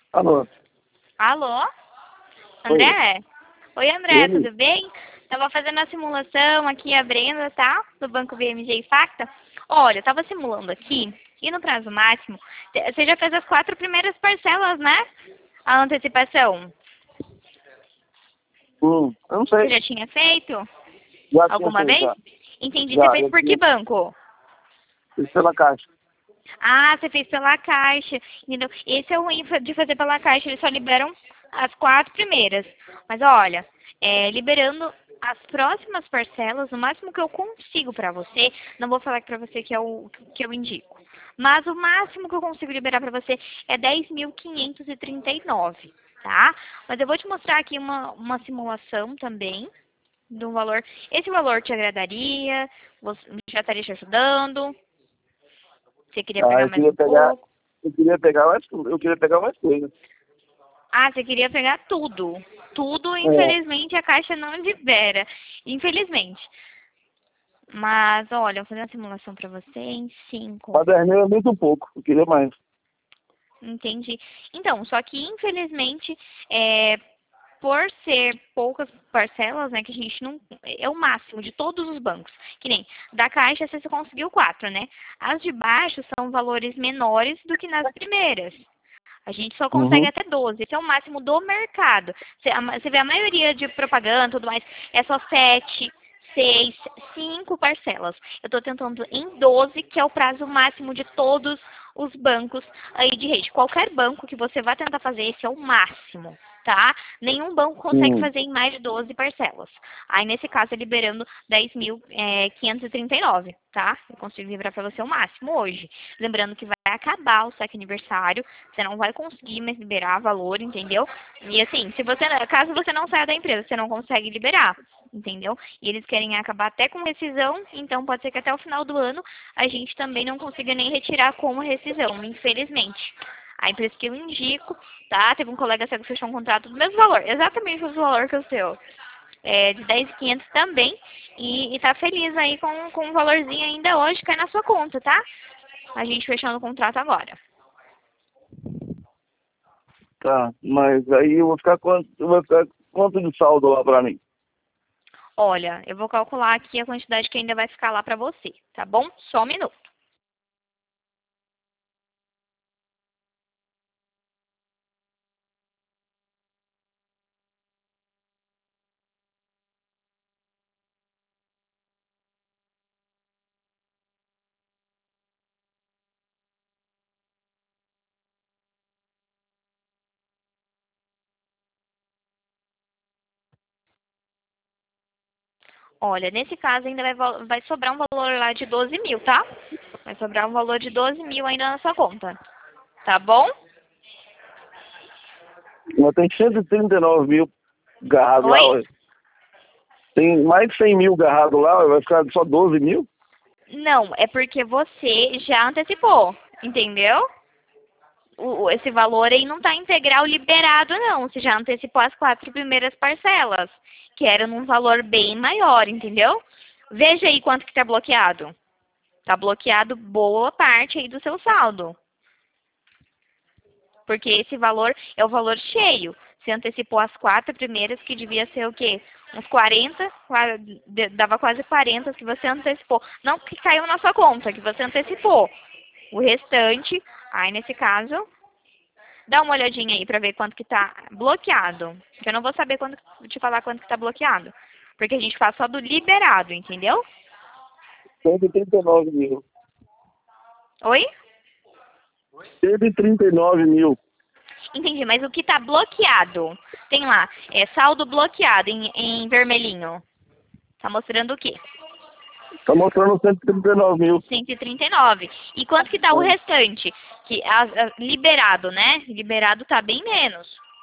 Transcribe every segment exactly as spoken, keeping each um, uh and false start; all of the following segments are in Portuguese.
Alô? Alô? Oi. André? Oi, André, Ele? tudo bem? Tava fazendo a simulação aqui, a Brenda, tá? Do Banco B M G e Facta. Olha, eu tava simulando aqui, e no prazo máximo, te- você já fez as quatro primeiras parcelas, né? A antecipação. Hum, eu não Você sei. já tinha feito? Já tinha Alguma feito, vez? já. Entendi. Você Já, fez já por que tinha banco? feito pela caixa. Ah, você fez pela Caixa, entendeu? Esse é o ruim de fazer pela Caixa, eles só liberam as quatro primeiras. Mas olha, é, liberando as próximas parcelas, o máximo que eu consigo pra você, não vou falar pra você que é o que eu indico, mas o máximo que eu consigo liberar pra você é dez mil quinhentos e trinta e nove, tá? Mas eu vou te mostrar aqui uma, uma simulação também de um valor. Esse valor te agradaria? Você já estaria te ajudando? Você queria Ah, pegar eu mais queria um pegar, pouco? eu queria pegar mais, eu queria pegar mais coisa. Ah, você queria pegar tudo. Tudo, É, infelizmente, a Caixa não libera. Infelizmente. Mas, olha, eu vou fazer uma simulação para você em cinco. caderneiro é muito pouco, eu queria mais. Entendi. Então, só que, infelizmente, é, por ser poucas parcelas, né, que a gente não... É o máximo de todos os bancos. Que nem, da Caixa você só conseguiu quatro, né? As de baixo são valores menores do que nas primeiras. A gente só consegue Uhum. até doze. Esse é o máximo do mercado. Você, a ma- você vê a maioria de propaganda e tudo mais, é só sete, seis, cinco parcelas. Eu estou tentando em doze, que é o prazo máximo de todos os bancos aí de rede. Qualquer banco que você vá tentar fazer, esse é o máximo, tá? Nenhum banco consegue Hum. fazer em mais de doze parcelas. Aí, nesse caso, é liberando dez mil quinhentos e trinta e nove, tá? Eu consigo liberar para você o máximo hoje. Lembrando que vai acabar o saque aniversário, você não vai conseguir mais liberar valor, entendeu? E assim, se você, caso você não saia da empresa, você não consegue liberar, entendeu? E eles querem acabar até com rescisão, então pode ser que até o final do ano a gente também não consiga nem retirar como rescisão, infelizmente. A empresa que eu indico, tá? Teve um colega seu que fechou um contrato do mesmo valor, exatamente o valor que o seu. É, de dez mil e quinhentos também. E, e tá feliz aí com, com um valorzinho ainda hoje, cai na sua conta, tá? A gente fechando o contrato agora. Tá, mas aí eu vou ficar quanto, eu vou ficar quanto de saldo lá pra mim? Olha, eu vou calcular aqui a quantidade que ainda vai ficar lá pra você, tá bom? Só um minuto. Olha, nesse caso ainda vai, val- vai sobrar um valor lá de doze mil, tá? Vai sobrar um valor de doze mil ainda na sua conta. Tá bom? Mas tem cento e trinta e nove mil garrados lá, Oi? ué. Tem mais de cem mil garrados lá, ué. Vai ficar só doze mil? Não, é porque você já antecipou, entendeu? O, o- esse valor aí não está integral liberado, não. Você já antecipou as quatro primeiras parcelas, que eram num valor bem maior, entendeu? Veja aí quanto que está bloqueado. Está bloqueado boa parte aí do seu saldo. Porque esse valor é o valor cheio. Você antecipou as quatro primeiras, que devia ser o quê? Uns quarenta, qua- d- dava quase quarenta que você antecipou. Não que caiu na sua conta, que você antecipou. O restante, aí nesse caso, dá uma olhadinha aí pra ver quanto que tá bloqueado. Porque eu não vou saber quando, te falar quanto que tá bloqueado. Porque a gente faz só do liberado, entendeu? cento e trinta e nove mil. Oi? cento e trinta e nove mil. Entendi, mas o que tá bloqueado? Tem lá, é saldo bloqueado em, em vermelhinho. Tá mostrando o quê? Tá mostrando cento e trinta e nove mil. cento e trinta e nove. E quanto que tá o restante? Que a- a- liberado, né? Liberado tá bem menos.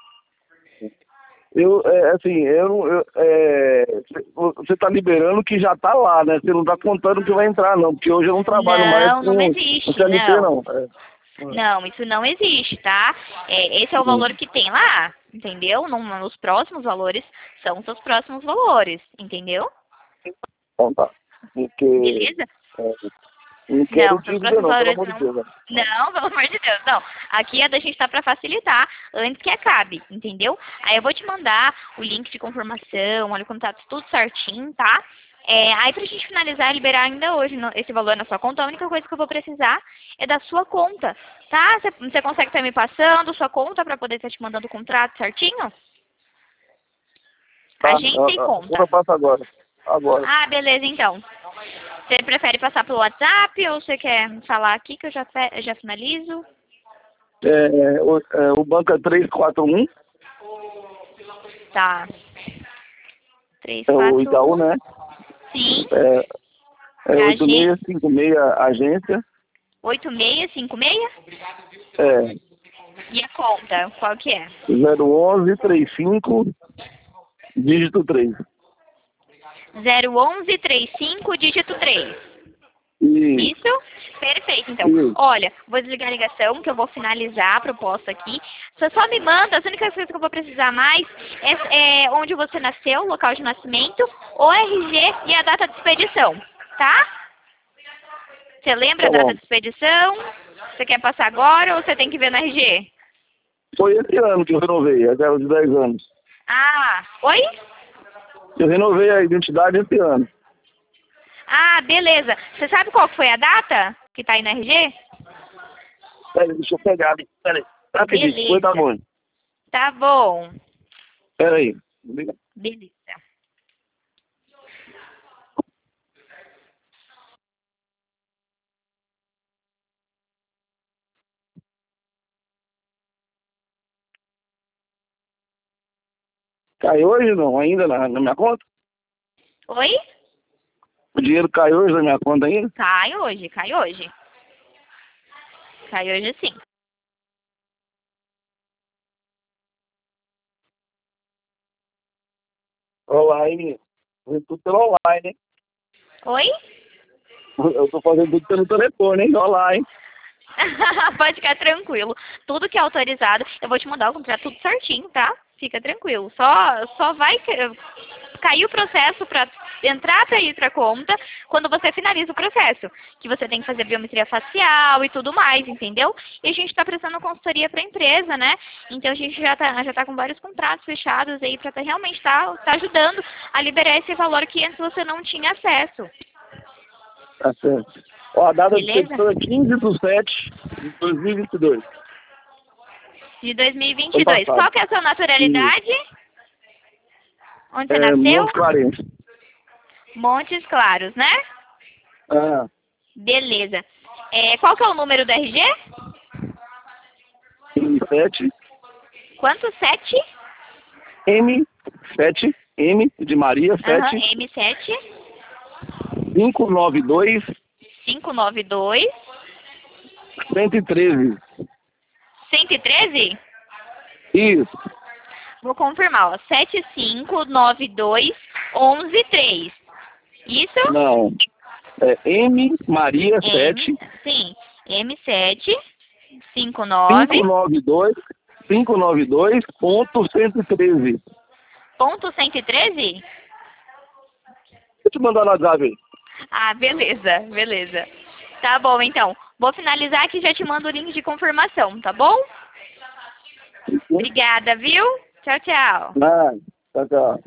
Eu, é, assim, eu, eu é, você tá liberando o que já tá lá, né? Você não tá contando o que vai entrar, não. Porque hoje eu não trabalho mais Não, não com, com existe, C L T, não. não. É. Não, isso não existe, tá? É, esse é o valor Hum. que tem lá, entendeu? Não, os próximos valores são os seus próximos valores, entendeu? Então tá. Porque Beleza? é, Não quero Não, seus dívida não, pelo processadores amor de não. Deus. Né? Não, pelo amor de Deus, não. Aqui a da gente tá para facilitar antes que acabe, entendeu? Aí eu vou te mandar o link de confirmação, olha o contato, tudo certinho, tá? É, aí pra gente finalizar e liberar ainda hoje no- esse valor na sua conta, a única coisa que eu vou precisar é da sua conta, tá? Você consegue estar me passando sua conta para poder estar te mandando o contrato certinho? Tá, Agência e a, a, conta. eu passo agora. Agora. Ah, beleza, então. Você prefere passar pelo WhatsApp ou você quer falar aqui que eu já, fe- já finalizo? É, o, é, o banco é três quatro um, Tá. Três, é o quatro, Itaú, um. né? Sim. É, é oito Agência. seis cinco seis agência. oito seis cinco seis. É, E a conta, qual que é? zero onze trinta e cinco, dígito três. zero onze trinta e cinco, dígito três. E, Isso? Perfeito, então. Isso. Olha, vou desligar a ligação, que eu vou finalizar a proposta aqui. Você só me manda, as únicas coisas que eu vou precisar mais é, é onde você nasceu, o local de nascimento, o R G e a data de expedição, tá? Você lembra Tá a data bom. de expedição? Você quer passar agora ou você tem que ver no R G? Foi esse ano que eu renovei, aquela de dez anos. Ah, oi? Eu renovei a identidade esse ano. Ah, beleza. Você sabe qual que foi a data que tá aí no R G? Peraí, deixa eu pegar ali. Peraí. Rapidinho, Beleza. foi tá bom. Tá bom. Peraí. Beleza. Caiu hoje não? Ainda na, na minha conta? Oi? O dinheiro caiu hoje na minha conta ainda? Cai hoje, cai hoje. Cai hoje sim. Online. Fazendo tudo pelo online, hein? Oi? Eu tô fazendo tudo pelo telefone, hein? Online. Pode ficar tranquilo. Tudo que é autorizado, eu vou te mandar o contrato tudo certinho, tá? Fica tranquilo. Só, só vai ca- cair o processo para entrar para ir para conta quando você finaliza o processo. Que você tem que fazer biometria facial e tudo mais, entendeu? E a gente está prestando consultoria para a empresa, né? Então a gente já tá, já tá com vários contratos fechados aí para realmente estar tá, tá ajudando a liberar esse valor que antes você não tinha acesso. Tá certo. Ó, a data de Beleza? expedição é quinze de sete de dois mil e vinte e dois. De dois mil e vinte Ano e dois. passado. Qual que é a sua naturalidade? Onde você É, nasceu? Monte Clarence. Montes Claros, né? Ah, Beleza. É, qual que é o número do R G? M sete. Quanto? Sete? M sete. M de Maria, Aham, sete. M sete. cinco nove dois, cinco nove dois. cento e treze. cento e treze? Isso. Vou confirmar, ó. sete cinco nove dois um um três. Isso? Não. É M Maria, M, sete. sim. M sete. cinco nove. cinco nove dois, cinco nove dois ponto cento e treze. Ponto cento e treze? Deixa eu te mandar no WhatsApp aí. Ah, beleza, beleza. Tá bom, então. Vou finalizar aqui e já te mando o link de confirmação, tá bom? Obrigada, viu? Tchau, tchau. Ah, tchau, tchau.